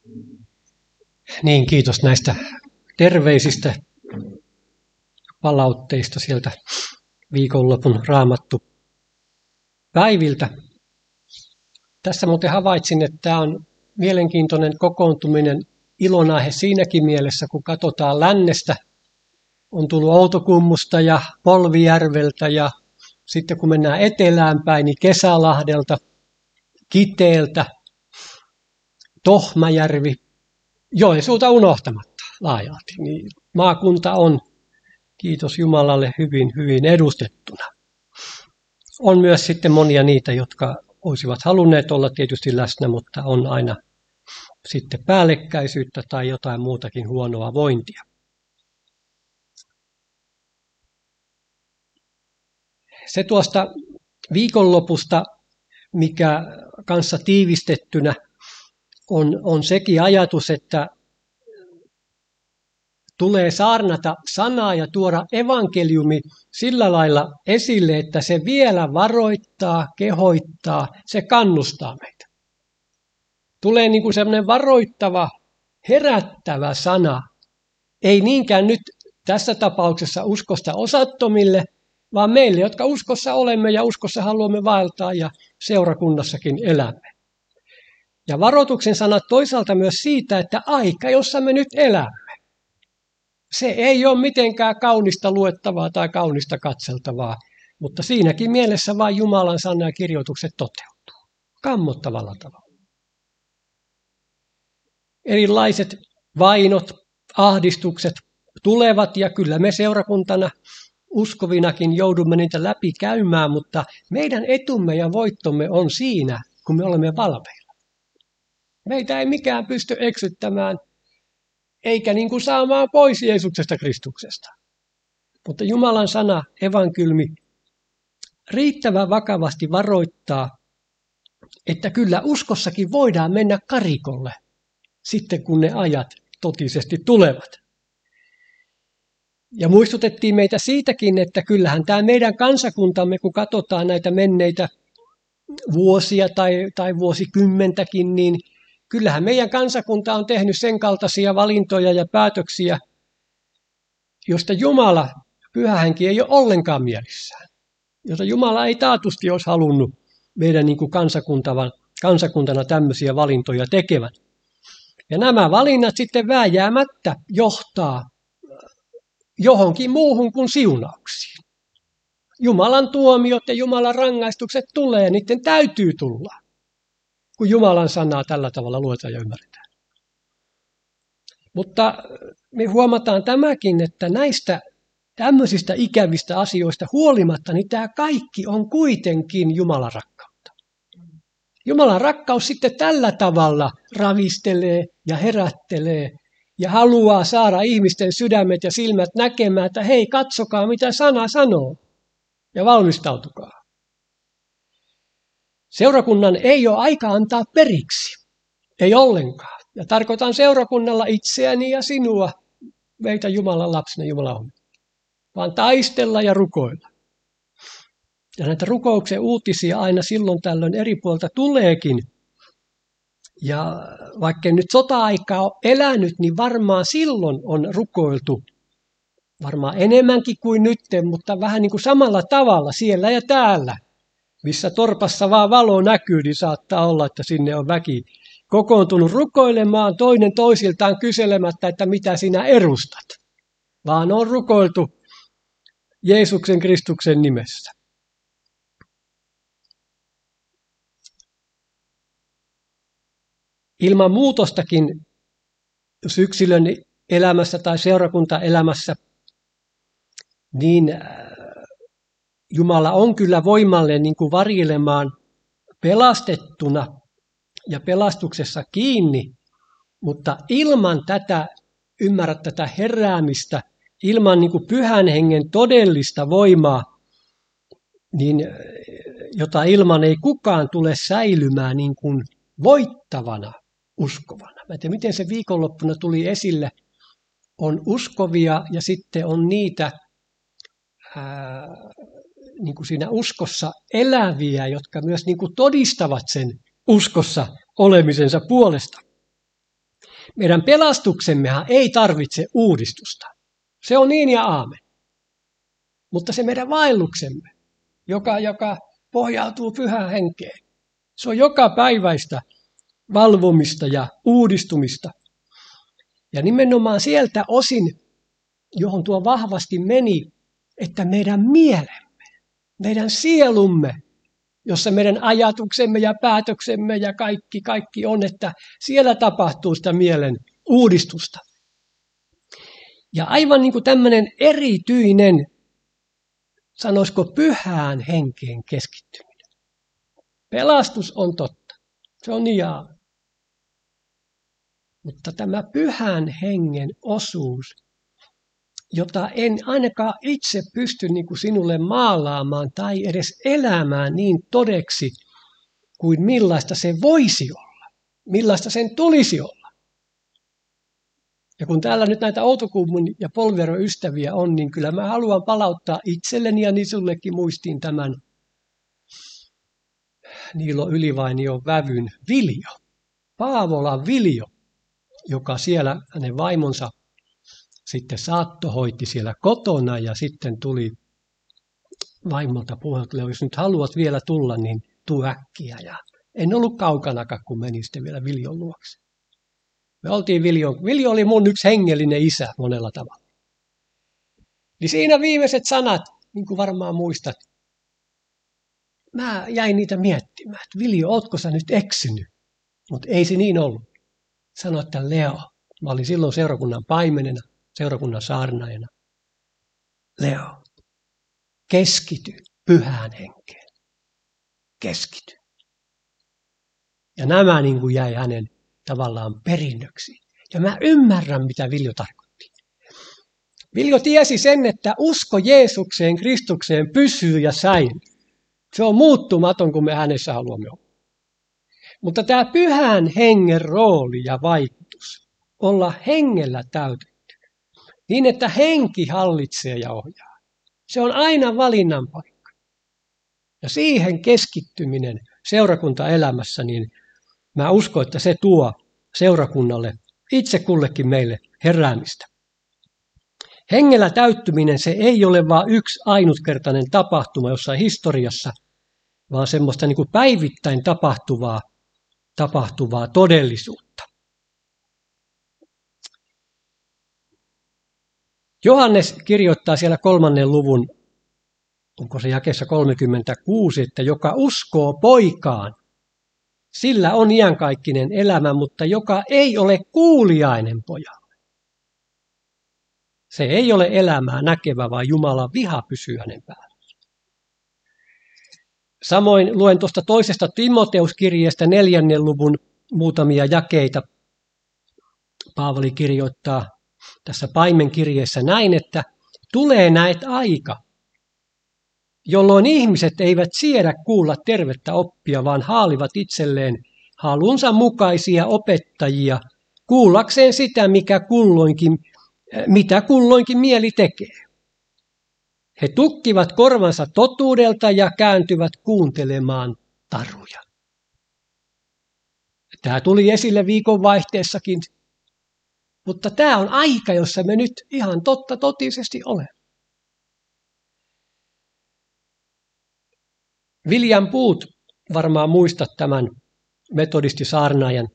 Niin, kiitos näistä terveisistä palautteista sieltä viikonlopun raamattu päiviltä. Tässä muuten havaitsin, että tämä on mielenkiintoinen kokoontuminen, ilonaihe siinäkin mielessä, kun katsotaan lännestä. On tullut Outokummusta ja Polvijärveltä ja sitten kun mennään etelään päin, niin Kesälahdelta, Kiteeltä, Tohmajärvi, Joensuuta unohtamatta laajalti. Niin maakunta on, kiitos Jumalalle, hyvin, hyvin edustettuna. On myös sitten monia niitä, jotka olisivat halunneet olla tietysti läsnä, mutta on aina sitten päällekkäisyyttä tai jotain muutakin huonoa vointia. Se tuosta viikonlopusta, mikä kanssa tiivistettynä on sekin ajatus, että tulee saarnata sanaa ja tuoda evankeliumi sillä lailla esille, että se vielä varoittaa, kehoittaa, se kannustaa meitä. Tulee niin kuin sellainen varoittava, herättävä sana. Ei niinkään nyt tässä tapauksessa uskosta osattomille, vaan meille, jotka uskossa olemme ja uskossa haluamme vaeltaa ja seurakunnassakin elämme. Ja varoituksen sanat toisaalta myös siitä, että aika, jossa me nyt elämme, se ei ole mitenkään kaunista luettavaa tai kaunista katseltavaa, mutta siinäkin mielessä vain Jumalan sana ja kirjoitukset toteutuu kammottavalla tavalla. Erilaiset vainot, ahdistukset tulevat ja kyllä me seurakuntana uskovinakin joudumme niitä läpi käymään, mutta meidän etumme ja voittomme on siinä, kun me olemme valveilla. Meitä ei mikään pysty eksyttämään, eikä niin kuin saamaan pois Jeesuksesta Kristuksesta. Mutta Jumalan sana, evankeliumi, riittävän vakavasti varoittaa, että kyllä uskossakin voidaan mennä karikolle sitten, kun ne ajat totisesti tulevat. Ja muistutettiin meitä siitäkin, että kyllähän tämä meidän kansakuntamme, kun katsotaan näitä menneitä vuosia tai vuosikymmentäkin, niin kyllähän meidän kansakunta on tehnyt sen kaltaisia valintoja ja päätöksiä, josta Jumala, Pyhä Henki, ei ole ollenkaan mielissään. Josta Jumala ei taatusti olisi halunnut meidän niin kuin kansakuntana tämmöisiä valintoja tekevät. Ja nämä valinnat sitten vääjäämättä johtaa johonkin muuhun kuin siunauksiin. Jumalan tuomiot ja Jumalan rangaistukset tulee, niiden täytyy tulla, kun Jumalan sanaa tällä tavalla luetaan ja ymmärretään. Mutta me huomataan tämäkin, että näistä tämmöisistä ikävistä asioista huolimatta, niin tämä kaikki on kuitenkin Jumalan rakkautta. Jumalan rakkaus sitten tällä tavalla ravistelee ja herättelee ja haluaa saada ihmisten sydämet ja silmät näkemään, että hei, katsokaa mitä sana sanoo ja valmistautukaa. Seurakunnan ei ole aika antaa periksi, ei ollenkaan. Ja tarkoitan seurakunnalla itseäni ja sinua, meitä Jumalan lapsina, Jumala on, vaan taistella ja rukoilla. Ja näitä rukouksen uutisia aina silloin tällöin eri puolta tuleekin. Ja vaikka nyt sota-aikaa on elänyt, niin varmaan silloin on rukoiltu, varmaan enemmänkin kuin nyt, mutta vähän niin kuin samalla tavalla siellä ja täällä. Missä torpassa vaan valo näkyy, niin saattaa olla, että sinne on väki kokoontunut rukoilemaan toinen toisiltaan kyselemättä, että mitä sinä edustat. Vaan on rukoiltu Jeesuksen Kristuksen nimessä. Ilman muutostakin, jos yksilön elämässä tai seurakuntaelämässä, niin Jumala on kyllä voimallinen niin kuin varjelemaan pelastettuna ja pelastuksessa kiinni, mutta ilman tätä heräämistä, ilman niin kuin Pyhän Hengen todellista voimaa, niin jota ilman ei kukaan tule säilymään niin kuin voittavana uskovana. Mä en tiedä, miten se viikonloppuna tuli esille. On uskovia ja sitten on niitä niin kuin siinä uskossa eläviä, jotka myös niin kuin todistavat sen uskossa olemisensa puolesta. Meidän pelastuksemmehan ei tarvitse uudistusta. Se on niin ja aamen. Mutta se meidän vaelluksemme, joka pohjautuu pyhään henkeen, se on joka päiväistä valvomista ja uudistumista. Ja nimenomaan sieltä osin, johon tuo vahvasti meni, että meidän mielemme, meidän sielumme, jossa meidän ajatuksemme ja päätöksemme ja kaikki on, että siellä tapahtuu sitä mielen uudistusta. Ja aivan niin kuin tämmöinen erityinen, sanoisiko pyhään henkeen keskittyminen. Pelastus on totta, se on niin. Mutta tämä pyhän hengen osuus, jota en ainakaan itse pysty niin kuin sinulle maalaamaan tai edes elämään niin todeksi, kuin millaista se voisi olla, millaista sen tulisi olla. Ja kun täällä nyt näitä Outokummun ja Polvieron ystäviä on, niin kyllä mä haluan palauttaa itselleni ja sullekin muistiin tämän Niilo Ylivainion vävyn Viljo, Paavolan Viljo, joka siellä hänen vaimonsa saattohoiti siellä kotona ja sitten tuli vaimolta puheelta, jos nyt haluat vielä tulla, niin tuu äkkiä. Ja en ollut kaukanakaan, kun menin sitten vielä Viljon luokse. Me oltiin Viljo oli mun yksi hengellinen isä monella tavalla. Niin siinä viimeiset sanat, niin kuin varmaan muistat, mä jäin niitä miettimään, että Viljo, ootko sä nyt eksynyt? Mutta ei se niin ollut. Sano, että Leo, mä olin silloin seurakunnan paimenena, seurakunnan saarnaajana. Leo, keskity pyhään henkeen. Keskity. Ja nämä niin kuin jäi hänen tavallaan perinnöksi. Ja mä ymmärrän, mitä Viljo tarkoitti. Viljo tiesi sen, että usko Jeesukseen, Kristukseen pysyy ja säilyy. Se on muuttumaton, kun me hänessä haluamme olla. Mutta tämä pyhän hengen rooli ja vaikutus, olla hengellä täytetty, niin että henki hallitsee ja ohjaa, se on aina valinnan paikka. Ja siihen keskittyminen seurakuntaelämässä, niin mä uskon, että se tuo seurakunnalle, itse kullekin meille heräämistä. Hengellä täyttyminen, se ei ole vain yksi ainutkertainen tapahtuma jossain historiassa, vaan semmoista niin kuin päivittäin tapahtuvaa todellisuutta. Johannes kirjoittaa siellä 3. luvun, onko se jakeessa 36, että joka uskoo poikaan, sillä on iankaikkinen elämä, mutta joka ei ole kuuliainen pojalle. Se ei ole elämää näkevä, vaan Jumalan viha pysyy hänen päällä. Samoin luen tuosta toisesta Timoteuskirjeestä 4. luvun muutamia jakeita. Paavali kirjoittaa tässä paimenkirjeessä näin, että tulee näet aika, jolloin ihmiset eivät siedä kuulla tervettä oppia, vaan haalivat itselleen halunsa mukaisia opettajia, kuullakseen sitä, mitä kulloinkin mieli tekee. He tukkivat korvansa totuudelta ja kääntyvät kuuntelemaan taruja. Tämä tuli esille viikonvaihteessakin, mutta tämä on aika, jossa me nyt ihan totisesti olemme. William Booth, varmaan muistat tämän metodistisaarnaajan,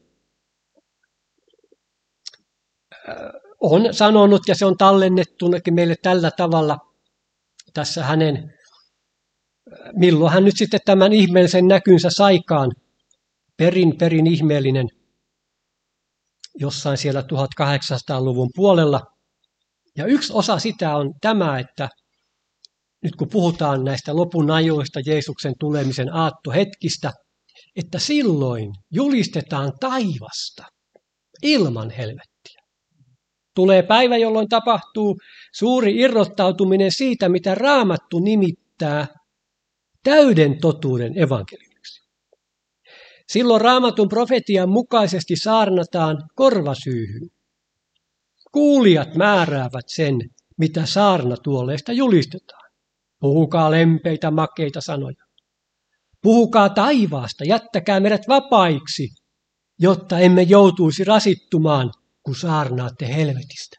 on sanonut, ja se on tallennettunakin meille tällä tavalla tässä milloin hän nyt sitten tämän ihmeellisen näkynsä saikaan, perin ihmeellinen, jossain siellä 1800-luvun puolella. Ja yksi osa sitä on tämä, että nyt kun puhutaan näistä lopun ajoista, Jeesuksen tulemisen aattohetkistä, että silloin julistetaan taivasta ilman helvettiä. Tulee päivä, jolloin tapahtuu suuri irrottautuminen siitä, mitä Raamattu nimittää täyden totuuden evankeliumiksi. Silloin Raamatun profetian mukaisesti saarnataan korvasyyhyyn. Kuulijat määräävät sen, mitä saarnatuoleista julistetaan. Puhukaa lempeitä, makeita sanoja. Puhukaa taivaasta, jättäkää meidät vapaiksi, jotta emme joutuisi rasittumaan kun saarnaatte helvetistä.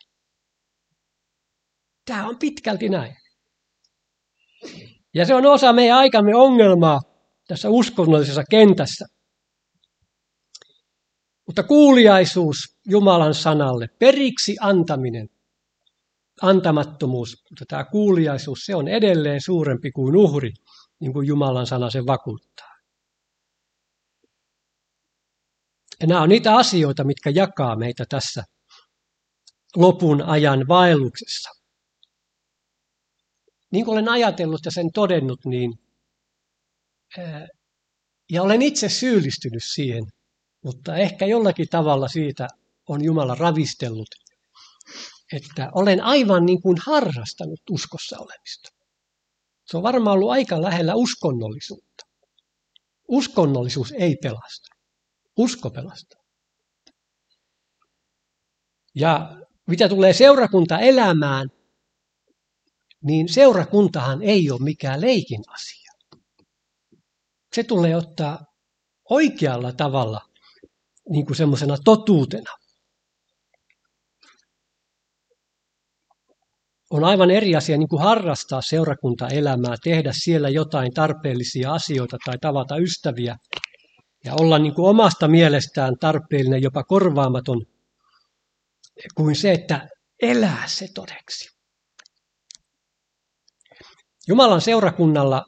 Tämä on pitkälti näin. Ja se on osa meidän aikamme ongelmaa tässä uskonnollisessa kentässä. Mutta kuuliaisuus Jumalan sanalle, periksi antaminen, antamattomuus, mutta tämä kuuliaisuus, se on edelleen suurempi kuin uhri, niin kuin Jumalan sana sen vakuuttaa. Ja nämä on niitä asioita, mitkä jakaa meitä tässä lopun ajan vaelluksessa. Niin kuin olen ajatellut ja sen todennut, niin, ja olen itse syyllistynyt siihen, mutta ehkä jollakin tavalla siitä on Jumala ravistellut, että olen aivan niin kuin harrastanut uskossa olemista. Se on varmaan ollut aika lähellä uskonnollisuutta. Uskonnollisuus ei pelasta. Usko pelastaa. Ja mitä tulee seurakuntaelämään, niin seurakuntahan ei ole mikään leikin asia. Se tulee ottaa oikealla tavalla niin kuin semmoisena totuutena. On aivan eri asia niin kuin harrastaa seurakuntaelämää, tehdä siellä jotain tarpeellisia asioita tai tavata ystäviä ja olla niin kuin omasta mielestään tarpeellinen, jopa korvaamaton, kuin se, että elää se todeksi. Jumalan seurakunnalla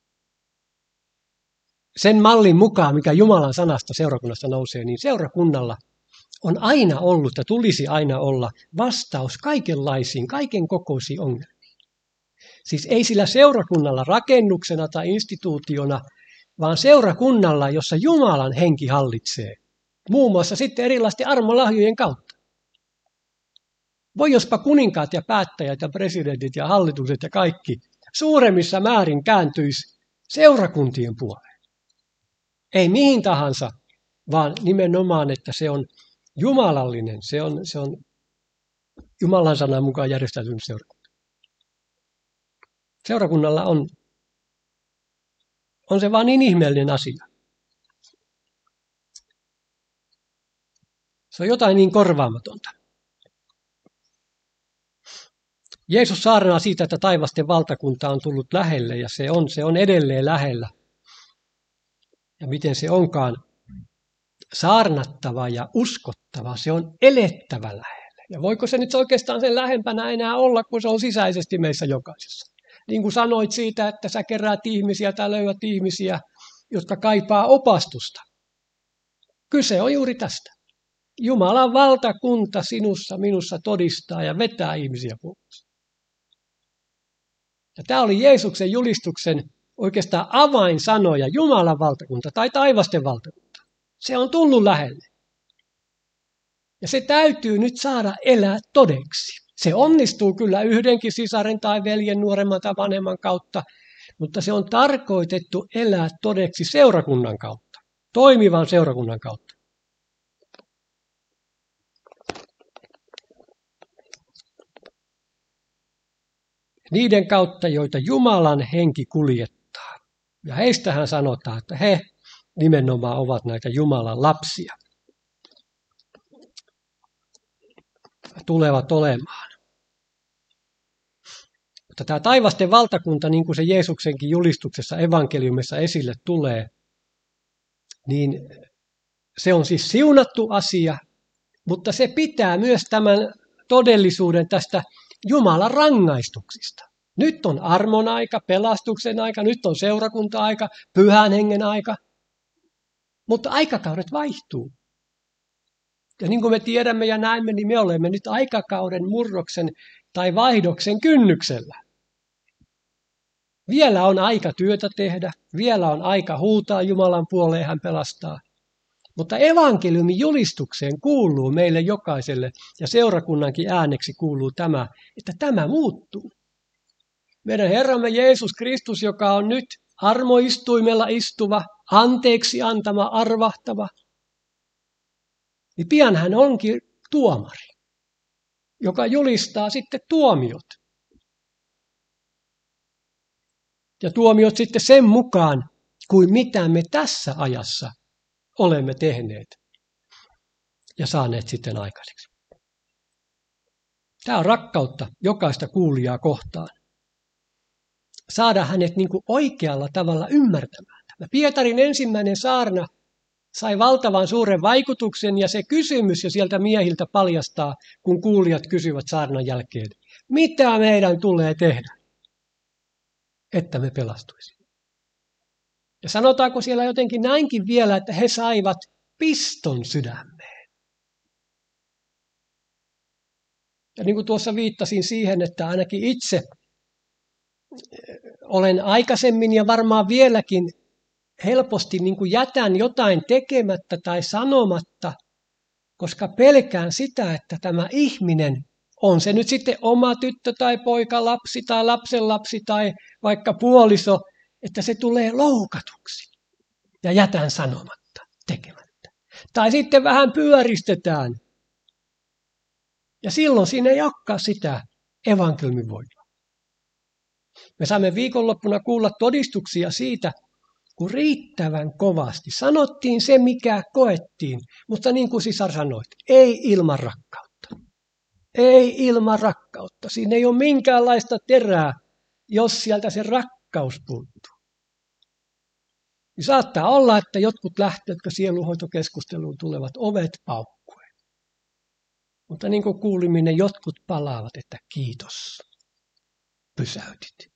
sen mallin mukaan, mikä Jumalan sanasta seurakunnasta nousee, niin seurakunnalla on aina ollut ja tulisi aina olla vastaus kaikenlaisiin, kaiken kokoisiin ongelmiin. Siis ei sillä seurakunnalla rakennuksena tai instituutiona, vaan seurakunnalla, jossa Jumalan henki hallitsee. Muun muassa sitten erilaisten armolahjojen kautta. Voi jospa kuninkaat ja päättäjät ja presidentit ja hallitukset ja kaikki suuremmissa määrin kääntyisi seurakuntien puoleen. Ei mihin tahansa, vaan nimenomaan, että se on jumalallinen, se on Jumalan sanan mukaan järjestäytynyt seurakunta. Seurakunnalla on se vaan niin ihmeellinen asia. Se on jotain niin korvaamatonta. Jeesus saarnaa siitä, että taivasten valtakunta on tullut lähelle ja se on edelleen lähellä. Ja miten se onkaan saarnattava ja uskottava, se on elettävä lähellä. Ja voiko se nyt oikeastaan sen lähempänä enää olla, kun se on sisäisesti meissä jokaisessa? Niin kuin sanoit siitä, että sä keräät ihmisiä tai löydät ihmisiä, jotka kaipaa opastusta. Kyse on juuri tästä. Jumalan valtakunta sinussa, minussa todistaa ja vetää ihmisiä pois. Ja tämä oli Jeesuksen julistuksen oikeastaan avainsanoja, Jumalan valtakunta tai taivasten valtakunta. Se on tullut lähelle. Ja se täytyy nyt saada elää todeksi. Se onnistuu kyllä yhdenkin sisaren tai veljen nuoremman tai vanhemman kautta, mutta se on tarkoitettu elää todeksi seurakunnan kautta, toimivan seurakunnan kautta. Niiden kautta, joita Jumalan henki kuljettaa. Ja heistähän sanotaan, että he nimenomaan ovat näitä Jumalan lapsia. Tulevat olemaan. Mutta tämä taivasten valtakunta, niin kuin se Jeesuksenkin julistuksessa evankeliumissa esille tulee, niin se on siis siunattu asia, mutta se pitää myös tämän todellisuuden tästä Jumalan rangaistuksista. Nyt on armon aika, pelastuksen aika, nyt on seurakunta-aika, pyhän hengen aika. Mutta aikakaudet vaihtuu. Ja niin kuin me tiedämme ja näemme, niin me olemme nyt aikakauden murroksen tai vaihdoksen kynnyksellä. Vielä on aika työtä tehdä, vielä on aika huutaa Jumalan puoleen, hän pelastaa. Mutta evankeliumin julistukseen kuuluu meille jokaiselle, ja seurakunnankin ääneksi kuuluu tämä, että tämä muuttuu. Meidän Herramme Jeesus Kristus, joka on nyt armoistuimella istuva, anteeksi antama, arvahtava, niin pian hän onkin tuomari, joka julistaa sitten tuomiot. Ja tuomiot sitten sen mukaan, kuin mitä me tässä ajassa olemme tehneet ja saaneet sitten aikaiseksi. Tämä on rakkautta jokaista kuulijaa kohtaan. Saada hänet niin kuin oikealla tavalla ymmärtämään. Tämä Pietarin ensimmäinen saarna sai valtavan suuren vaikutuksen ja se kysymys jo sieltä miehiltä paljastaa, kun kuulijat kysyvät saarnan jälkeen, mitä meidän tulee tehdä, että me pelastuisimme. Ja sanotaanko siellä jotenkin näinkin vielä, että he saivat piston sydämeen. Ja niin kuin tuossa viittasin siihen, että ainakin itse olen aikaisemmin ja varmaan vieläkin helposti niin kuin jätän jotain tekemättä tai sanomatta, koska pelkään sitä, että tämä ihminen, on se nyt sitten oma tyttö tai poika, lapsi tai lapsenlapsi tai vaikka puoliso, että se tulee loukatuksi ja jätän sanomatta, tekemättä. Tai sitten vähän pyöristetään. Ja silloin siinä ei olekaan sitä evankeliumin voimaa. Me saamme viikonloppuna kuulla todistuksia siitä, kun riittävän kovasti sanottiin se, mikä koettiin, mutta niin kuin sisar sanoit, ei ilman rakkautta. Ei ilman rakkautta. Siinä ei ole minkäänlaista terää, jos sieltä se rakkaus puuttuu. Niin saattaa olla, että jotkut lähtevät, jotka sieluhoitokeskusteluun tulevat ovet paukkuen. Mutta niin kuin kuulimme, ne jotkut palaavat, että kiitos, pysäytit.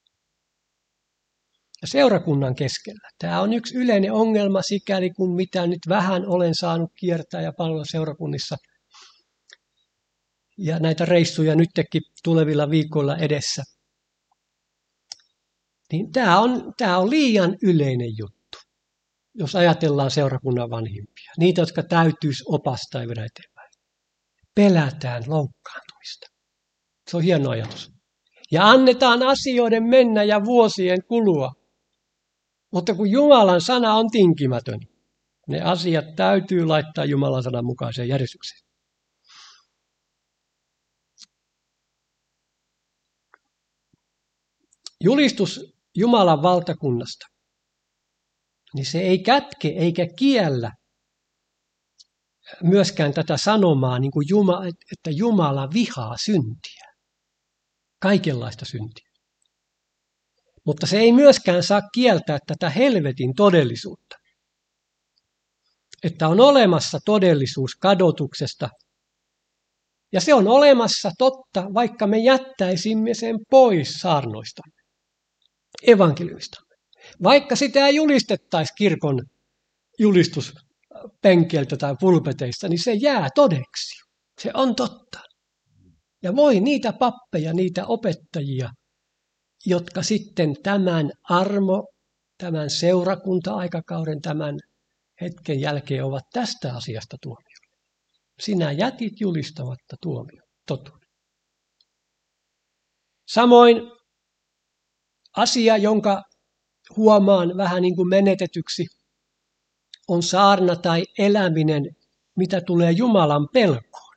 Ja seurakunnan keskellä. Tämä on yksi yleinen ongelma sikäli, kun mitä nyt vähän olen saanut kiertää ja palvella seurakunnissa. Ja näitä reissuja nytkin tulevilla viikoilla edessä. Niin tämä on liian yleinen juttu, jos ajatellaan seurakunnan vanhimpia. Niitä, jotka täytyisi opastaa ja viedä eteenpäin. Pelätään loukkaantumista. Se on hieno ajatus. Ja annetaan asioiden mennä ja vuosien kulua. Mutta kun Jumalan sana on tinkimätön, ne asiat täytyy laittaa Jumalan sanan mukaiseen järjestykseen. Julistus Jumalan valtakunnasta, niin se ei kätke eikä kiellä myöskään tätä sanomaa, niin kuin että Jumala vihaa syntiä, kaikenlaista syntiä. Mutta se ei myöskään saa kieltää tätä helvetin todellisuutta. Että on olemassa todellisuus kadotuksesta. Ja se on olemassa totta, vaikka me jättäisimme sen pois saarnoistamme, evankeliumistamme. Vaikka sitä ei julistettaisi kirkon julistuspenkeiltä tai pulpeteista, niin se jää todeksi. Se on totta. Ja voi niitä pappeja, niitä opettajia, jotka sitten tämän tämän seurakunta-aikakauden, tämän hetken jälkeen ovat tästä asiasta tuomiolla. Sinä jätit julistamatta tuomion, totuuden. Samoin asia, jonka huomaan vähän niin kuin menetetyksi, on saarna tai eläminen, mitä tulee Jumalan pelkoon.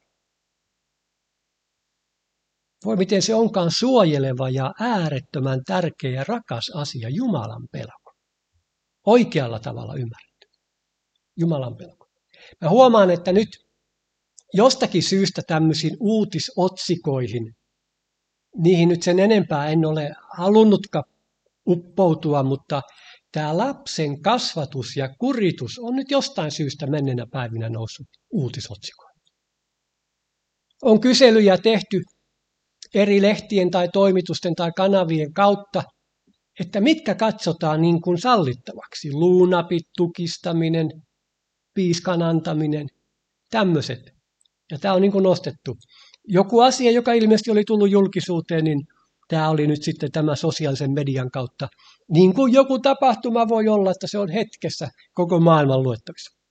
Voi miten se onkaan suojeleva ja äärettömän tärkeä ja rakas asia, Jumalan pelko. Oikealla tavalla ymmärretty. Jumalan pelko. Mä huomaan, että nyt jostakin syystä tämmöisiin uutisotsikoihin, niihin nyt sen enempää en ole halunnutkaan uppoutua, mutta tämä lapsen kasvatus ja kuritus on nyt jostain syystä menneenä päivinä noussut uutisotsikoihin. On kyselyjä tehty eri lehtien tai toimitusten tai kanavien kautta, että mitkä katsotaan niin kuin sallittavaksi. Luunapit, tukistaminen, piiskan antaminen, tämmöiset. Ja tämä on niin kuin nostettu. Joku asia, joka ilmeisesti oli tullut julkisuuteen, niin tämä oli nyt sitten tämä sosiaalisen median kautta. Niin kuin joku tapahtuma voi olla, että se on hetkessä koko maailman luettavissa.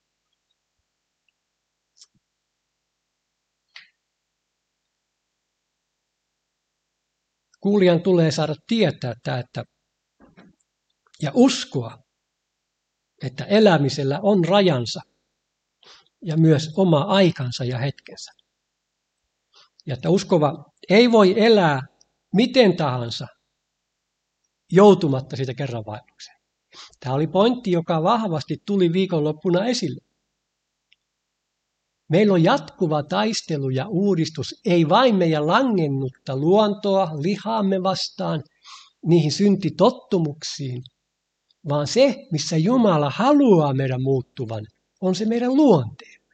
Kuulijan tulee saada tietää tämä, ja uskoa, että elämisellä on rajansa ja myös oma aikansa ja hetkensä. Ja että uskova ei voi elää miten tahansa joutumatta siitä kerran vaellukseen. Tämä oli pointti, joka vahvasti tuli viikonloppuna esille. Meillä on jatkuva taistelu ja uudistus, ei vain meidän langennutta luontoa, lihaamme vastaan, niihin syntitottumuksiin, vaan se, missä Jumala haluaa meidän muuttuvan, on se meidän luonteemme.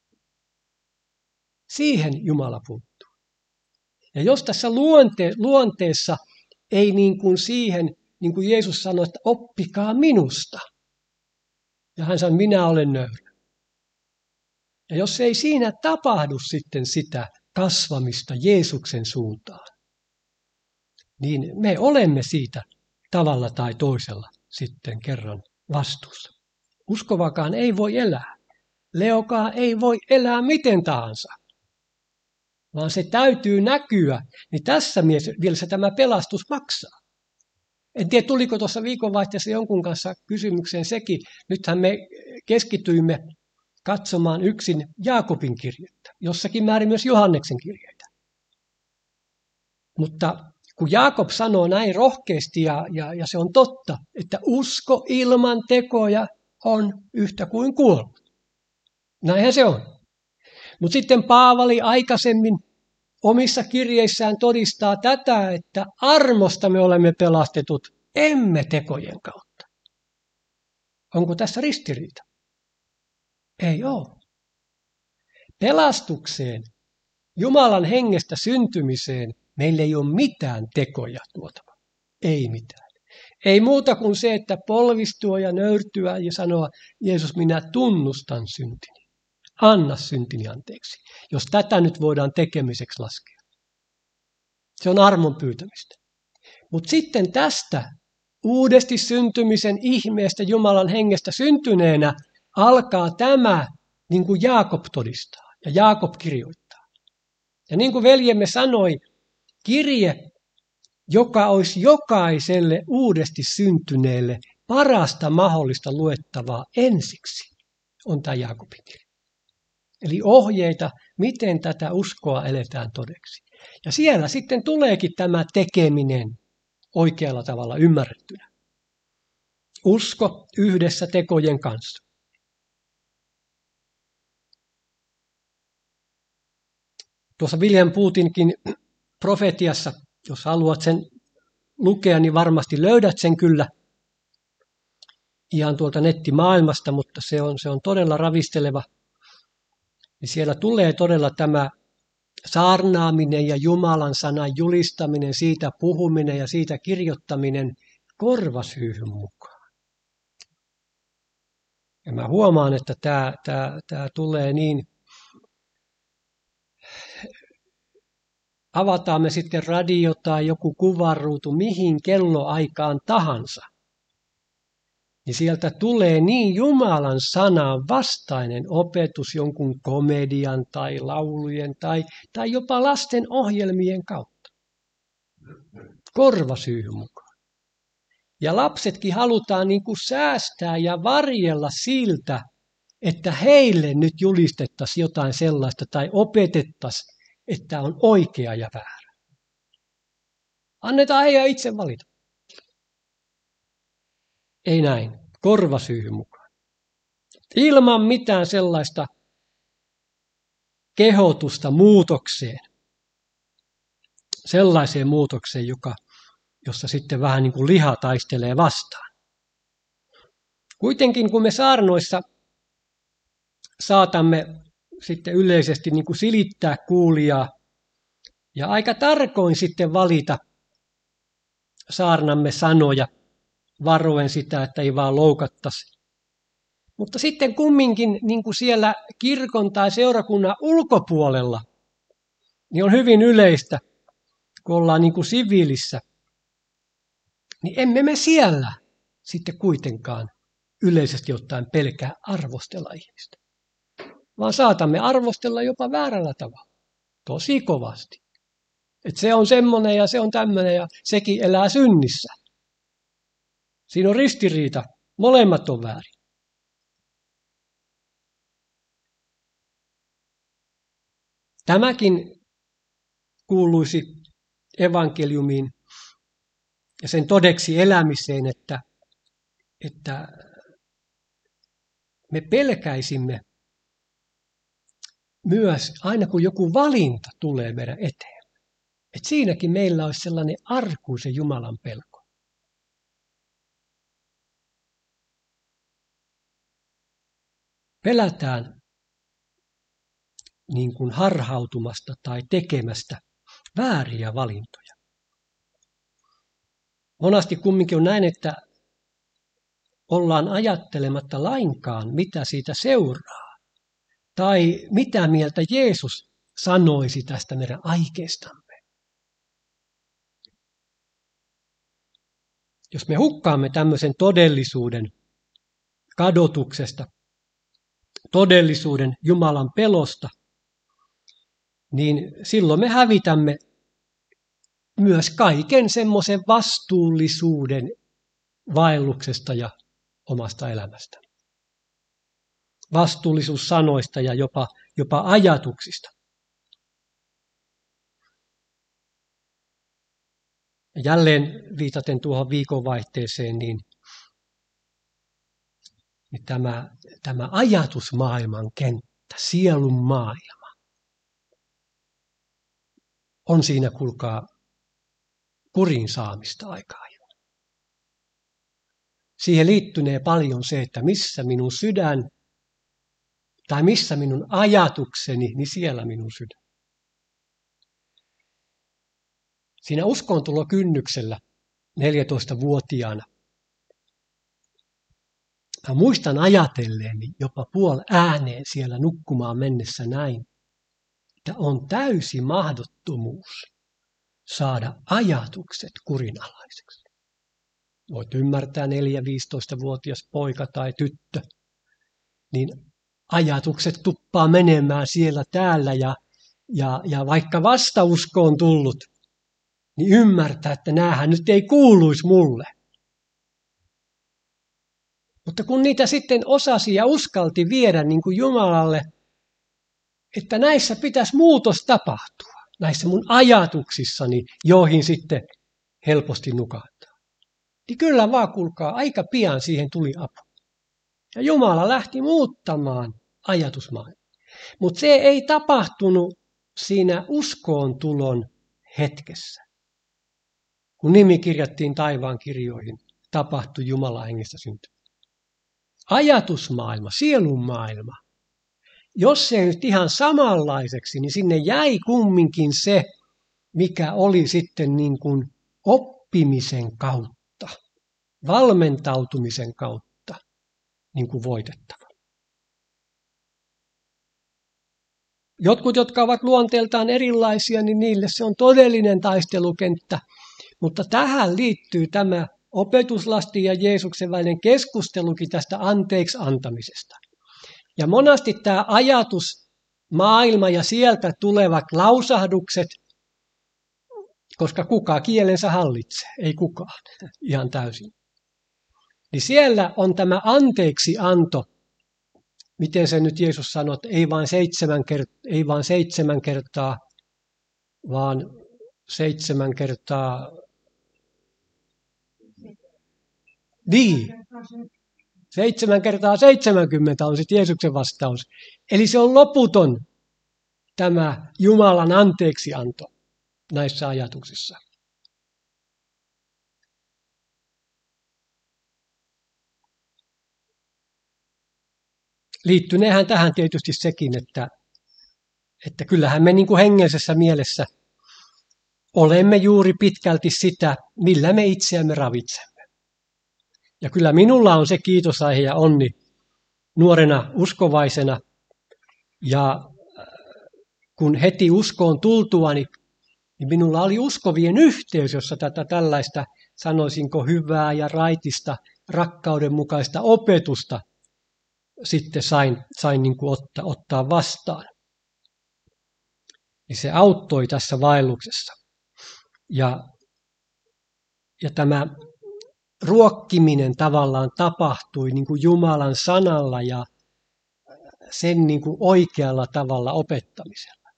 Siihen Jumala puuttuu. Ja jos tässä luonteessa ei niin kuin siihen, niin kuin Jeesus sanoi, että oppikaa minusta. Ja hän sanoi, minä olen nöyrä. Ja jos ei siinä tapahdu sitten sitä kasvamista Jeesuksen suuntaan, niin me olemme siitä tavalla tai toisella sitten kerran vastuussa. Uskovakaan ei voi elää. Leokaa ei voi elää miten tahansa, vaan se täytyy näkyä. Niin tässä mielessä tämä pelastus maksaa. En tiedä, tuliko tuossa viikonvaihteessa jonkun kanssa kysymykseen sekin. Nythän me keskityimme katsomaan yksin Jaakobin kirjettä, jossakin määrin myös Johanneksen kirjeitä. Mutta kun Jaakob sanoo näin rohkeasti ja se on totta, että usko ilman tekoja on yhtä kuin kuollut. Näinhän se on. Mutta sitten Paavali aikaisemmin omissa kirjeissään todistaa tätä, että armosta me olemme pelastetut, emme tekojen kautta. Onko tässä ristiriita? Ei ole. Pelastukseen, Jumalan hengestä syntymiseen, meillä ei ole mitään tekoja tuotava. Ei mitään. Ei muuta kuin se, että polvistua ja nöyrtyä ja sanoa, Jeesus, minä tunnustan syntini. Anna syntini anteeksi, jos tätä nyt voidaan tekemiseksi laskea. Se on armon pyytämistä. Mutta sitten tästä uudesti syntymisen ihmeestä Jumalan hengestä syntyneenä alkaa tämä, niin kuin Jaakob todistaa ja Jaakob kirjoittaa. Ja niin kuin veljemme sanoi, kirje, joka olisi jokaiselle uudesti syntyneelle parasta mahdollista luettavaa ensiksi, on tämä Jaakobin kirje. Eli ohjeita, miten tätä uskoa eletään todeksi. Ja siellä sitten tuleekin tämä tekeminen oikealla tavalla ymmärrettynä. Usko yhdessä tekojen kanssa. Tuossa William Putinkin profetiassa, jos haluat sen lukea, niin varmasti löydät sen kyllä ihan tuolta nettimaailmasta, mutta se on todella ravisteleva. Ja siellä tulee todella tämä saarnaaminen ja Jumalan sanan julistaminen, siitä puhuminen ja siitä kirjoittaminen korvasyyhyn mukaan. Ja mä huomaan, että tämä tulee niin, avataan me sitten radio tai joku kuvaruutu mihin kelloaikaan tahansa, niin sieltä tulee niin Jumalan sanan vastainen opetus jonkun komedian tai laulujen tai jopa lasten ohjelmien kautta. Korvasyyhyn mukaan. Ja lapsetkin halutaan niin kuin säästää ja varjella siltä, että heille nyt julistettaisiin jotain sellaista tai opetettaisiin, että on oikea ja väärä. Annetaan heidän itse valita. Ei näin, korvasyyhyn mukaan. Ilman mitään sellaista kehotusta muutokseen. Sellaiseen muutokseen, jossa sitten vähän niin kuin liha taistelee vastaan. Kuitenkin kun me saarnoissa saatamme sitten yleisesti niin kuin silittää kuulijaa ja aika tarkoin sitten valita saarnamme sanoja, varoen sitä, että ei vaan loukattaisi. Mutta sitten kumminkin niin kuin siellä kirkon tai seurakunnan ulkopuolella, niin on hyvin yleistä, kun ollaan niin kuin siviilissä, niin emme me siellä sitten kuitenkaan yleisesti ottaen pelkää arvostella ihmistä. Vaan saatamme arvostella jopa väärällä tavalla, tosi kovasti. Että se on semmoinen ja se on tämmöinen ja sekin elää synnissä. Siinä on ristiriita, molemmat on väärin. Tämäkin kuuluisi evankeliumiin ja sen todeksi elämiseen, että me pelkäisimme myös aina kun joku valinta tulee meidän eteen. Että siinäkin meillä olisi sellainen arkuisen Jumalan pelko. Pelätään niin kuin harhautumasta tai tekemästä vääriä valintoja. Monasti kumminkin on näin, että ollaan ajattelematta lainkaan, mitä siitä seuraa. Tai mitä mieltä Jeesus sanoisi tästä meidän aikeestamme. Jos me hukkaamme tämmöisen todellisuuden kadotuksesta, todellisuuden Jumalan pelosta, niin silloin me hävitämme myös kaiken semmoisen vastuullisuuden vaelluksesta ja omasta elämästä. Vastuullisuussanoista ja jopa ajatuksista. Ja jälleen viitaten tuohon viikonvaihteeseen, niin tämä ajatusmaailman kenttä, sielun maailma, on siinä, kuulkaa, kurin saamista aikaa jo. Siihen liittynee paljon se, että missä minun sydän tai missä minun ajatukseni, niin siellä minun sydän. Siinä uskontulokynnyksellä 14-vuotiaana mä muistan ajatelleeni jopa ääneen siellä nukkumaan mennessä näin, että on täysi mahdottomuus saada ajatukset kurinalaiseksi. Voit ymmärtää 4-15-vuotias poika tai tyttö, niin ajatukset tuppaa menemään siellä täällä ja vaikka vastausko on tullut, niin ymmärtää, että näähän nyt ei kuuluisi mulle. Mutta kun niitä sitten osasi ja uskalti viedä niin kuin Jumalalle, että näissä pitäisi muutos tapahtua, näissä mun ajatuksissani, joihin sitten helposti nukahtaa. Niin kyllä vaan, kuulkaa, aika pian siihen tuli apu. Ja Jumala lähti muuttamaan ajatusmaailmaa. Mutta se ei tapahtunut siinä uskoon tulon hetkessä. Kun nimi kirjattiin taivaan kirjoihin, tapahtui Jumalan hengestä synty. Ajatusmaailma, sielun maailma, jos se ei nyt ihan samanlaiseksi, niin sinne jäi kumminkin se, mikä oli sitten niin kuin oppimisen kautta, valmentautumisen kautta niin kuin voitettava. Jotkut, jotka ovat luonteeltaan erilaisia, niin niille se on todellinen taistelukenttä, mutta tähän liittyy tämä opetuslastin ja Jeesuksen välinen keskustelukin tästä anteeksi antamisesta. Ja monasti tämä ajatusmaailma ja sieltä tulevat lausahdukset, koska kuka kielensä hallitsee, ei kukaan ihan täysin. Niin siellä on tämä anteeksianto, miten se nyt Jeesus sanoi, että ei vain 7 kertaa, vaan 7 kertaa. Niin. 7 kertaa 70 on sitten Jeesuksen vastaus. Eli se on loputon tämä Jumalan anteeksianto näissä ajatuksissa. Liittyneehän tähän tietysti sekin, että kyllähän me niin kuin hengellisessä mielessä olemme juuri pitkälti sitä, millä me itseämme ravitsemme. Ja kyllä minulla on se kiitosaihe ja onni nuorena uskovaisena. Ja kun heti uskoon tultuani, niin minulla oli uskovien yhteys, jossa tätä tällaista, sanoisinko, hyvää ja raitista, rakkaudenmukaista opetusta sitten sain niin kuin ottaa vastaan. Niin se auttoi tässä vaelluksessa. Ja tämä ruokkiminen tavallaan tapahtui niin kuin Jumalan sanalla ja sen niin kuin oikealla tavalla opettamisella.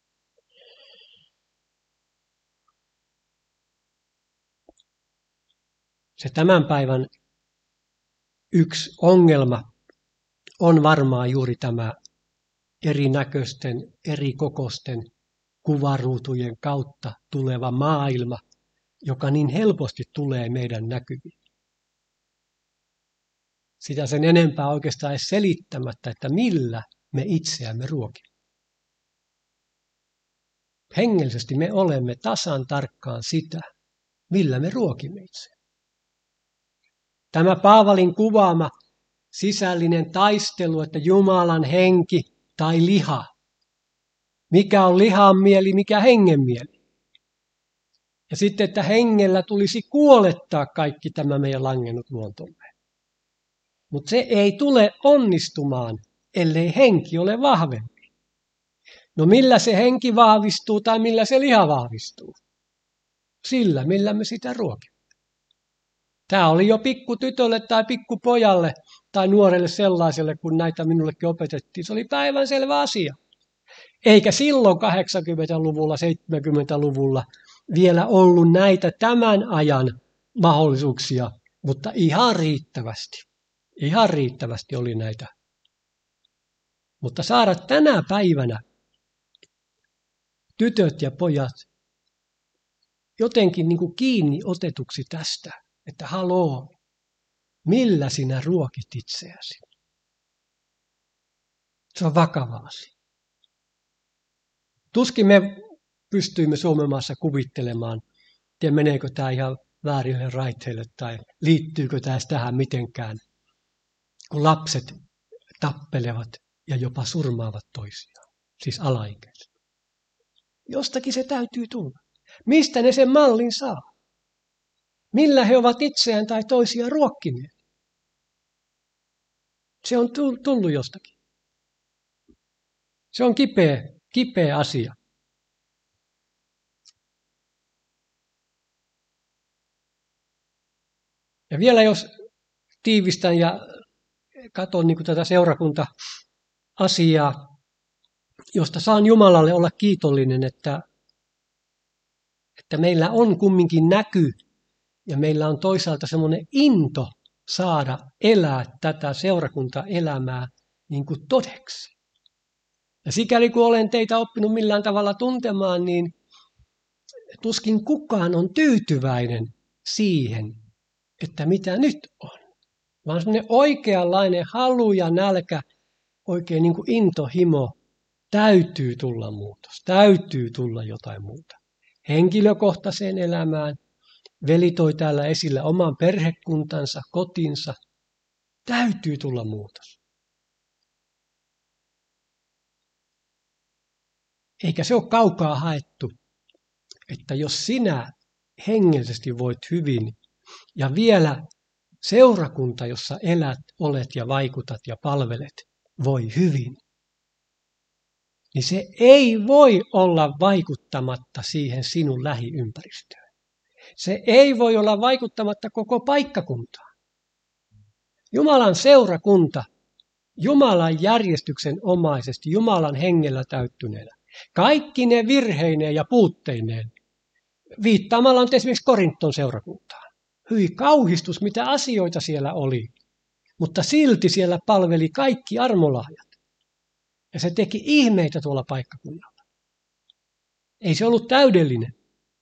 Se tämän päivän yksi ongelma on varmaan juuri tämä erinäköisten, eri kokosten kuvaruutujen kautta tuleva maailma, joka niin helposti tulee meidän näkyviin. Sitä sen enempää oikeastaan edes selittämättä, että millä me itseämme ruokimme. Hengellisesti me olemme tasan tarkkaan sitä, millä me ruokimme itseämme. Tämä Paavalin kuvaama sisällinen taistelu, että Jumalan henki tai liha. Mikä on lihan mieli, mikä hengen mieli. Ja sitten, että hengellä tulisi kuolettaa kaikki tämä meidän langennut luontomme. Mutta se ei tule onnistumaan, ellei henki ole vahvempi. No millä se henki vahvistuu tai millä se liha vahvistuu? Sillä, millä me sitä ruokimme. Tämä oli jo pikkutytölle tai pikkupojalle tai nuorelle sellaiselle, kun näitä minullekin opetettiin. Se oli päivänselvä asia. Eikä silloin 80-luvulla, 70-luvulla vielä ollut näitä tämän ajan mahdollisuuksia, mutta ihan riittävästi. Ihan riittävästi oli näitä. Mutta saada tänä päivänä tytöt ja pojat jotenkin niin kuin kiinni otetuksi tästä, että haloo, millä sinä ruokit itseäsi? Se on vakava asia. Tuskin me pystyimme Suomen maassa kuvittelemaan, että meneekö tämä ihan väärille raiteille tai liittyykö tämä tähän mitenkään, kun lapset tappelevat ja jopa surmaavat toisiaan, siis alaikäiset. Jostakin se täytyy tulla. Mistä ne sen mallin saa? Millä he ovat itseään tai toisiaan ruokkineet? Se on tullut jostakin. Se on kipeä asia. Ja vielä jos tiivistän ja katson niin kuin tätä seurakunta-asiaa, josta saan Jumalalle olla kiitollinen, että meillä on kumminkin näky ja meillä on toisaalta semmoinen into saada elää tätä seurakuntaelämää niin kuin todeksi. Ja sikäli kun olen teitä oppinut millään tavalla tuntemaan, niin tuskin kukaan on tyytyväinen siihen, että mitä nyt on. Vaan semmoinen oikeanlainen halu ja nälkä, oikein niin kuin intohimo, täytyy tulla muutos, täytyy tulla jotain muuta. Henkilökohtaiseen elämään, veli toi täällä esillä oman perhekuntansa, kotinsa, täytyy tulla muutos. Eikä se ole kaukaa haettu, että jos sinä hengellisesti voit hyvin ja vielä seurakunta, jossa elät, olet ja vaikutat ja palvelet, voi hyvin, niin se ei voi olla vaikuttamatta siihen sinun lähiympäristöön. Se ei voi olla vaikuttamatta koko paikkakuntaan. Jumalan seurakunta, Jumalan järjestyksen omaisesti, Jumalan hengellä täyttyneenä, kaikki ne virheineen ja puutteineen, viittaamalla on esimerkiksi Korinton seurakuntaan. Hyi kauhistus, mitä asioita siellä oli, mutta silti siellä palveli kaikki armolahjat. Ja se teki ihmeitä tuolla paikkakunnalla. Ei se ollut täydellinen.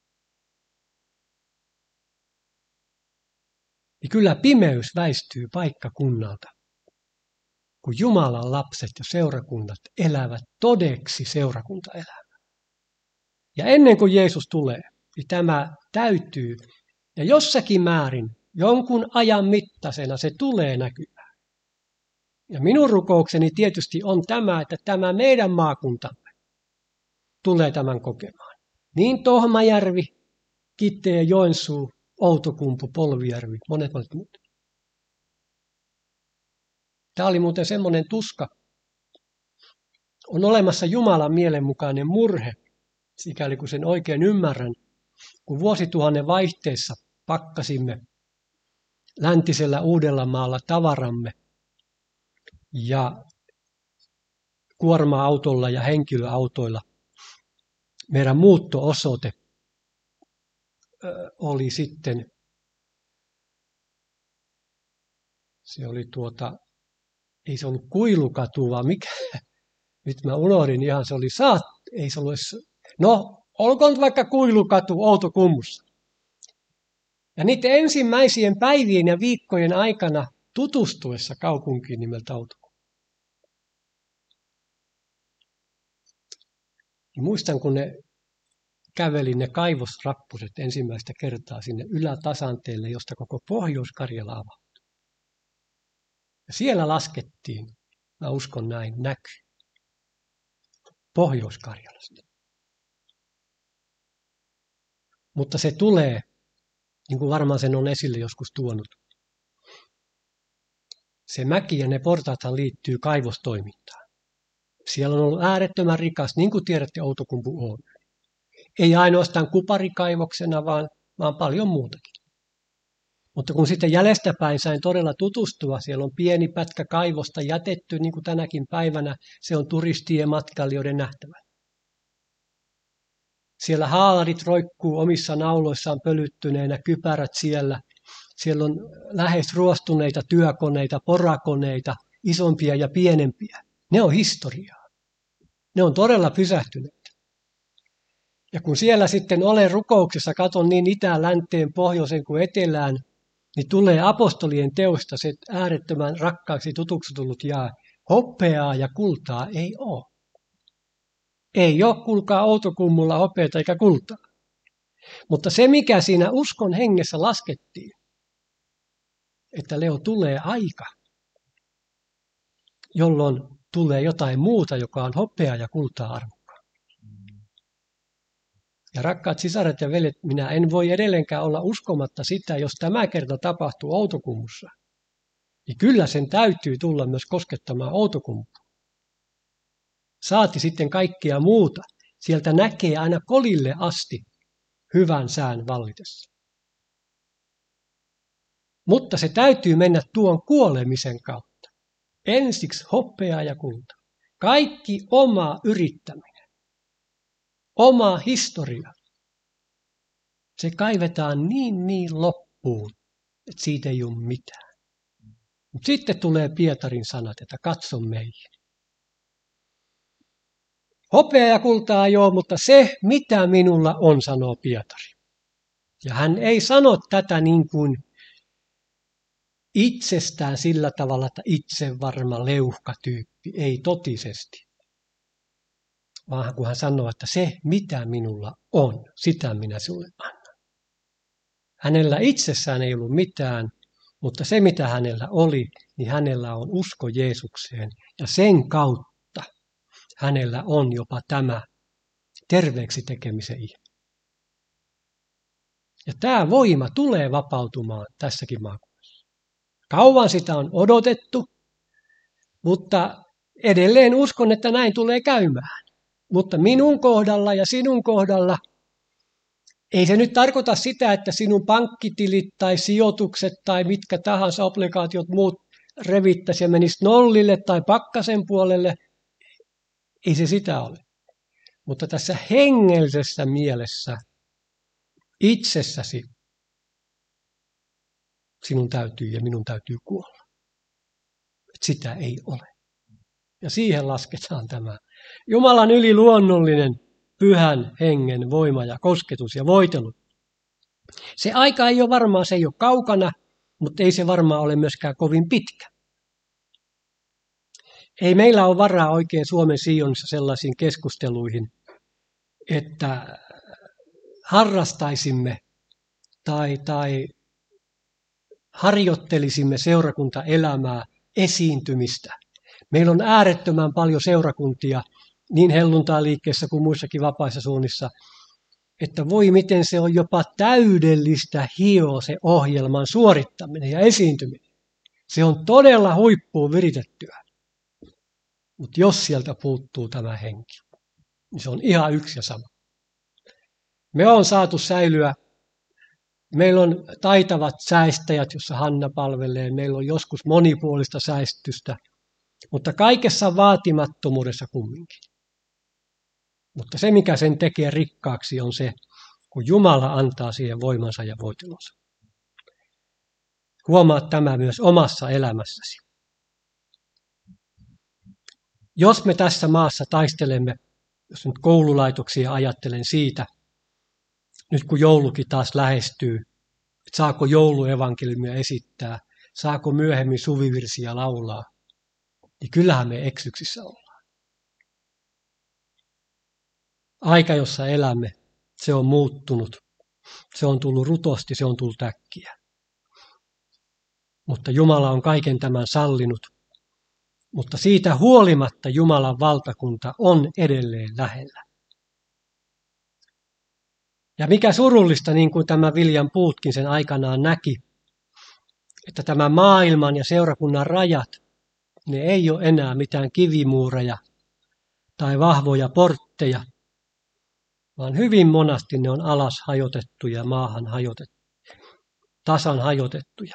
Ja kyllä pimeys väistyy paikkakunnalta, kun Jumalan lapset ja seurakunnat elävät todeksi seurakuntaelämää. Ja ennen kuin Jeesus tulee, niin tämä täytyy, ja jossakin määrin, jonkun ajan mittaisena se tulee näkymään. Ja minun rukoukseni tietysti on tämä, että tämä meidän maakuntamme tulee tämän kokemaan. Niin Tohmajärvi, Kitee, Joensuu, Outokumpu, Polvijärvi, monet muut. Tämä oli muuten semmoinen tuska. On olemassa Jumalan mielenmukainen murhe, sikäli kun sen oikein ymmärrän, kun vuosituhannen vaihteessa pakkasimme läntisellä Uudellamaalla tavaramme ja kuorma-autolla ja henkilöautoilla. Meidän muutto-osoite oli sitten, se oli ei se ollut Kuilukatu, vaan Nyt mä unohdin ihan, se oli ei se ollut no, olkoon vaikka Kuilukatu Outokummussa. Ja niiden ensimmäisien päivien ja viikkojen aikana tutustuessa kaupunkiin nimeltä Outokumpu. Muistan, kun kävelin ne kaivosrappuset ensimmäistä kertaa sinne ylätasanteelle, josta koko Pohjois-Karjala avautui. Ja siellä laskettiin, mä uskon näin, näky Pohjois-Karjalasta. Mutta se tulee, niin kuin varmaan sen on esille joskus tuonut. Se mäki ja ne portaathan liittyy kaivostoimintaan. Siellä on ollut äärettömän rikas, niin kuin tiedätte, Outokumpu on. Ei ainoastaan kuparikaivoksena, vaan paljon muutakin. Mutta kun sitten jäljestäpäin sain todella tutustua, siellä on pieni pätkä kaivosta jätetty, niin kuin tänäkin päivänä, se on turistien ja matkailijoiden nähtävä. Siellä haalarit roikkuu omissa nauloissaan pölyttyneenä, kypärät siellä. Siellä on lähes ruostuneita työkoneita, porakoneita, isompia ja pienempiä. Ne on historiaa. Ne on todella pysähtyneitä. Ja kun siellä sitten olen rukouksessa, katon niin itään, länteen, pohjoiseen kuin etelään, niin tulee apostolien teosta se äärettömän rakkaaksi tutuksi tullut jaa. Hopeaa ja kultaa ei ole. Ei ole, kuulkaa, Outokummulla hopeata eikä kultaa. Mutta se, mikä siinä uskon hengessä laskettiin, että Leo tulee aika, jolloin tulee jotain muuta, joka on hopeaa ja kultaa arvokkaan. Ja rakkaat sisaret ja veljet, minä en voi edelleenkään olla uskomatta sitä, jos tämä kerta tapahtuu Outokummussa. Niin kyllä sen täytyy tulla myös koskettamaan Outokumpua. Saati sitten kaikkea muuta. Sieltä näkee aina Kolille asti hyvän sään vallitessa. Mutta se täytyy mennä tuon kuolemisen kautta. Ensiksi hopeaa ja kulta. Kaikki oma yrittäminen. Oma historia. Se kaivetaan niin loppuun, että siitä ei ole mitään. Mutta sitten tulee Pietarin sanat, että katso meihin. Hopea ja kultaa ei ole, mutta se, mitä minulla on, sanoo Pietari. Ja hän ei sano tätä niin kuin itsestään sillä tavalla, että itsevarma leuhkatyyppi, ei totisesti. Vaan kun hän sanoo, että se, mitä minulla on, sitä minä sinulle annan. Hänellä itsessään ei ollut mitään, mutta se, mitä hänellä oli, niin hänellä on usko Jeesukseen. Ja sen kautta hänellä on jopa tämä terveeksi tekemisen ihme. Ja tämä voima tulee vapautumaan tässäkin maakunnassa. Kauan sitä on odotettu, mutta edelleen uskon, että näin tulee käymään. Mutta minun kohdalla ja sinun kohdalla ei se nyt tarkoita sitä, että sinun pankkitilit tai sijoitukset tai mitkä tahansa obligaatiot muut revittäisi ja menisi nollille tai pakkasen puolelle. Ei se sitä ole. Mutta tässä hengellisessä mielessä itsessäsi sinun täytyy ja minun täytyy kuolla. Sitä ei ole. Ja siihen lasketaan tämä Jumalan yliluonnollinen pyhän hengen voima ja kosketus ja voitelu. Se aika ei ole varmaan, se ei ole kaukana, mutta ei se varmaan ole myöskään kovin pitkä. Ei meillä ole varaa oikein Suomen Sionissa sellaisiin keskusteluihin, että harrastaisimme tai harjoittelisimme seurakuntaelämää, esiintymistä. Meillä on äärettömän paljon seurakuntia niin helluntailiikkeessä kuin muissakin vapaissa suunnissa, että voi miten se on jopa täydellistä hio se ohjelman suorittaminen ja esiintyminen. Se on todella huippuun viritettyä. Mutta jos sieltä puuttuu tämä henki, niin se on ihan yksi ja sama. Me on saatu säilyä. Meillä on taitavat säistäjät, jossa Hanna palvelee. Meillä on joskus monipuolista säistystä, mutta kaikessa vaatimattomuudessa kumminkin. Mutta se, mikä sen tekee rikkaaksi, on se, kun Jumala antaa siihen voimansa ja voitelunsa. Huomaat tämä myös omassa elämässäsi. Jos me tässä maassa taistelemme, jos nyt koululaitoksia ajattelen siitä, nyt kun joulukin taas lähestyy, että saako jouluevankeliumia esittää, saako myöhemmin suvivirsiä laulaa, niin kyllähän me eksyksissä ollaan. Aika, jossa elämme, se on muuttunut. Se on tullut rutosti, se on tullut äkkiä. Mutta Jumala on kaiken tämän sallinut. Mutta siitä huolimatta Jumalan valtakunta on edelleen lähellä. Ja mikä surullista, niin kuin tämä William Boothkin sen aikanaan näki, että tämä maailman ja seurakunnan rajat, ne ei ole enää mitään kivimuureja tai vahvoja portteja, vaan hyvin monasti ne on alas hajotettuja, maahan hajotettuja, tasan hajotettuja.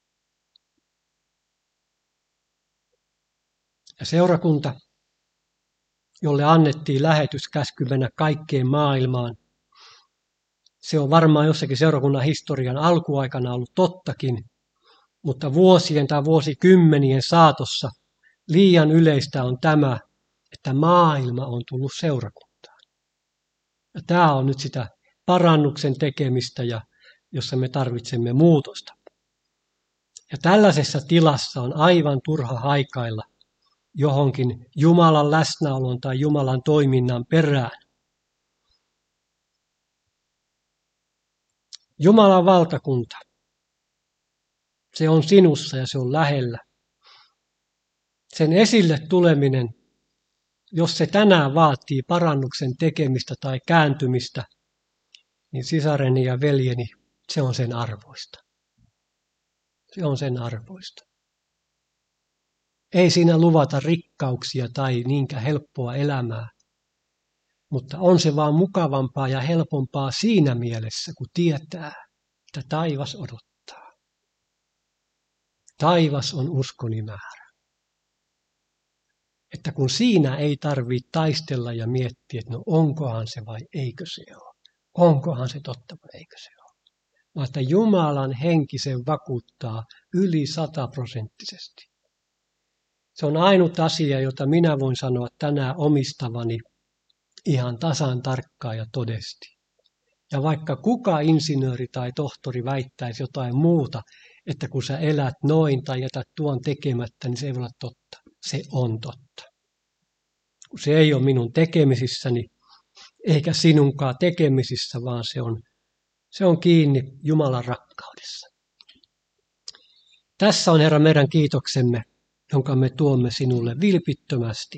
Ja seurakunta, jolle annettiin lähetyskäsky mennä kaikkeen maailmaan, se on varmaan jossakin seurakunnan historian alkuaikana ollut tottakin, mutta vuosien tai vuosikymmenien saatossa liian yleistä on tämä, että maailma on tullut seurakuntaan. Ja tämä on nyt sitä parannuksen tekemistä, jossa me tarvitsemme muutosta. Ja tällaisessa tilassa on aivan turha haikailla johonkin Jumalan läsnäolon tai Jumalan toiminnan perään. Jumalan valtakunta, se on sinussa ja se on lähellä. Sen esille tuleminen, jos se tänään vaatii parannuksen tekemistä tai kääntymistä, niin sisareni ja veljeni, se on sen arvoista. Se on sen arvoista. Ei siinä luvata rikkauksia tai niinkään helppoa elämää, mutta on se vaan mukavampaa ja helpompaa siinä mielessä, kun tietää, että taivas odottaa. Taivas on uskoni määrä. Että kun siinä ei tarvitse taistella ja miettiä, että no onkohan se vai eikö se ole. Onkohan se totta vai eikö se ole. Vaan että Jumalan henki sen vakuuttaa yli 100%. Se on ainut asia, jota minä voin sanoa tänään omistavani ihan tasan tarkkaan ja todesti. Ja vaikka kuka insinööri tai tohtori väittäisi jotain muuta, että kun sä elät noin tai jätät tuon tekemättä, niin se ei voi olla totta. Se on totta. Se ei ole minun tekemisissäni, eikä sinunkaan tekemisissä, vaan se on kiinni Jumalan rakkaudessa. Tässä on, Herra, meidän kiitoksemme, jonka me tuomme sinulle vilpittömästi.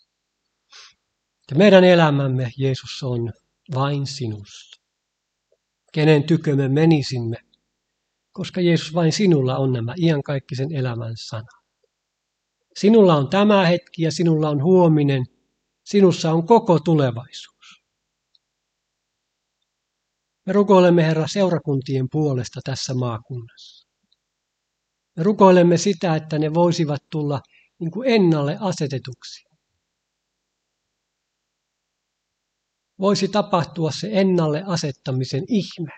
Ja meidän elämämme, Jeesus, on vain sinussa. Kenen tykö me menisimme, koska Jeesus, vain sinulla on nämä iankaikkisen elämän sanat. Sinulla on tämä hetki ja sinulla on huominen. Sinussa on koko tulevaisuus. Me rukoilemme, Herra, seurakuntien puolesta tässä maakunnassa. Me rukoilemme sitä, että ne voisivat tulla niin kuin ennalle asetetuksi. Voisi tapahtua se ennalle asettamisen ihme.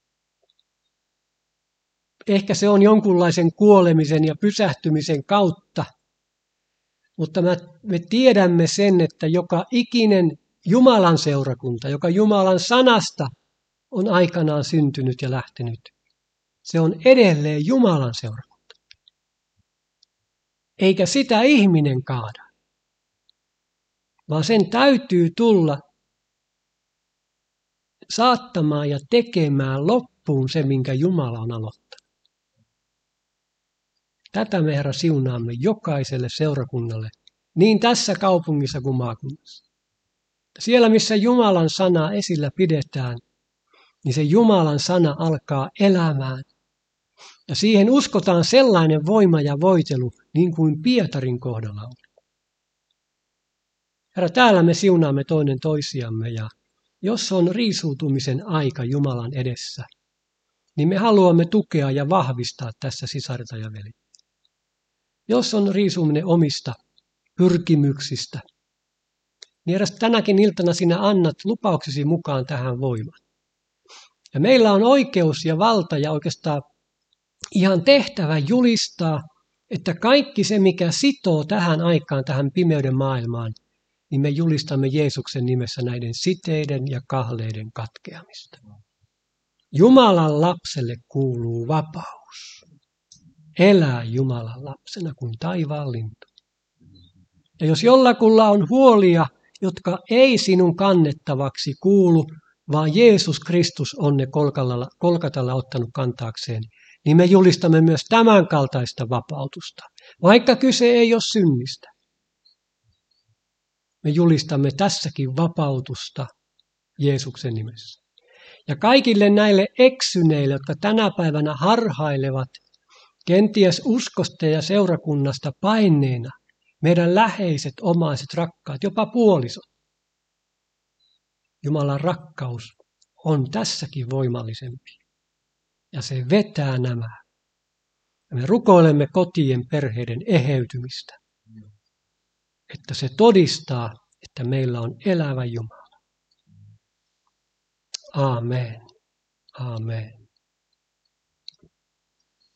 Ehkä se on jonkunlaisen kuolemisen ja pysähtymisen kautta, mutta me tiedämme sen, että joka ikinen Jumalan seurakunta, joka Jumalan sanasta on aikanaan syntynyt ja lähtenyt, se on edelleen Jumalan seurakunta. Eikä sitä ihminen kaada, vaan sen täytyy tulla saattamaan ja tekemään loppuun se, minkä Jumala on aloittanut. Tätä me, Herra, siunaamme jokaiselle seurakunnalle, niin tässä kaupungissa kuin maakunnassa. Siellä, missä Jumalan sanaa esillä pidetään, niin se Jumalan sana alkaa elämään. Ja siihen uskotaan sellainen voima ja voitelu, niin kuin Pietarin kohdalla on. Herra, täällä me siunaamme toinen toisiamme, ja jos on riisuutumisen aika Jumalan edessä, niin me haluamme tukea ja vahvistaa tässä sisarta ja veli. Jos on riisuminen omista pyrkimyksistä, niin eräs tänäkin iltana sinä annat lupauksesi mukaan tähän voimaan. Ja meillä on oikeus ja valta ja oikeastaan ihan tehtävä julistaa että kaikki se, mikä sitoo tähän aikaan, tähän pimeyden maailmaan, niin me julistamme Jeesuksen nimessä näiden siteiden ja kahleiden katkeamista. Jumalan lapselle kuuluu vapaus. Elää Jumalan lapsena kuin taivaan lintu. Ja jos jollakulla on huolia, jotka ei sinun kannettavaksi kuulu, vaan Jeesus Kristus on ne kolkatalla ottanut kantaakseen, niin me julistamme myös tämän kaltaista vapautusta, vaikka kyse ei ole synnistä. Me julistamme tässäkin vapautusta Jeesuksen nimessä. Ja kaikille näille eksyneille, jotka tänä päivänä harhailevat, kenties uskosta ja seurakunnasta paineena, meidän läheiset, omaiset, rakkaat, jopa puolisot. Jumalan rakkaus on tässäkin voimallisempi. Ja se vetää nämä. Ja me rukoilemme kotien, perheiden eheytymistä. Että se todistaa, että meillä on elävä Jumala. Aamen. Aamen.